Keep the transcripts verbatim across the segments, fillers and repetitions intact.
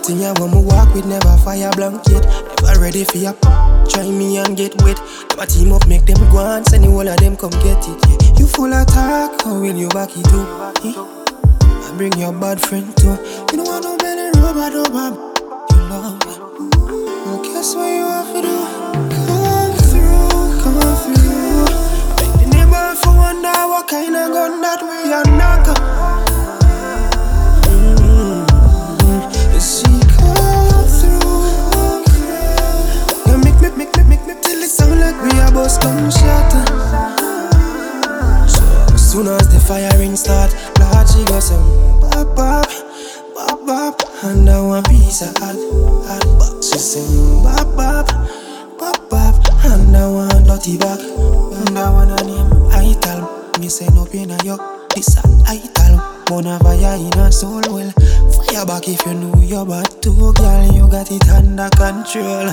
thing I want me walk with, never fire blanket. Never ready for ya. Try me and get wet. Never team up, make them go and send the whole of them come get it. Yeah. You full of talk, how will you back it up? Eh? And bring your bad friend too. You don't want no belly rubber, no bab. You love me. Well, guess what you have to do? Come through, come through. Make the neighbor for wonder what kind of gun that we are knock up. Mm-hmm. See, come through. Yeah, make me, make me, make me till it sound like we are both gunshot. So as soon as the firing start, Lord, she goes some bop bop, bop bop, and I want piece of hot, hot box. She sing bop bop, bop bop, and I want dirty back, and I want a name Ital. Me say no pain a yo, this a Ital. Bona fire in a soul well. Fire back if you know you're bad too, girl. You got it under control.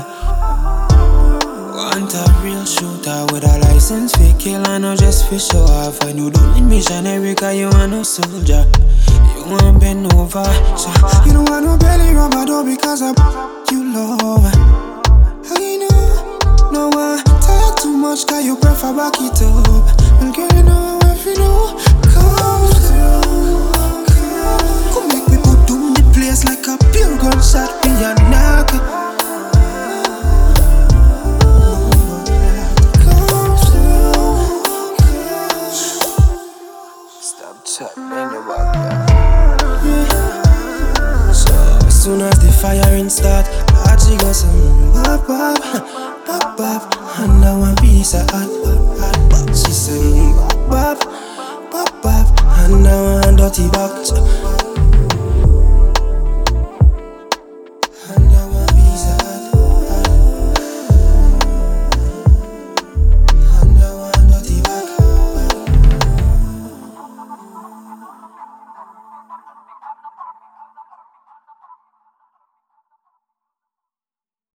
Want a real shooter with a license for kill and not just for show off. And you don't need missionary cause you want no soldier. You want bend over, so you don't want no belly rubber though because I you love. I know, no one talk too much cause you prefer back it up. Well girl you know if you know, come through. Come make me go down the place like a pure gunshot me a knock. Chat, bend your back, yeah. So as soon as the firing start, Lord, she goes some bop bop, bop bop, and I want piece of hot, hot box. She sing bop bop, bop bop, and I want dirty back.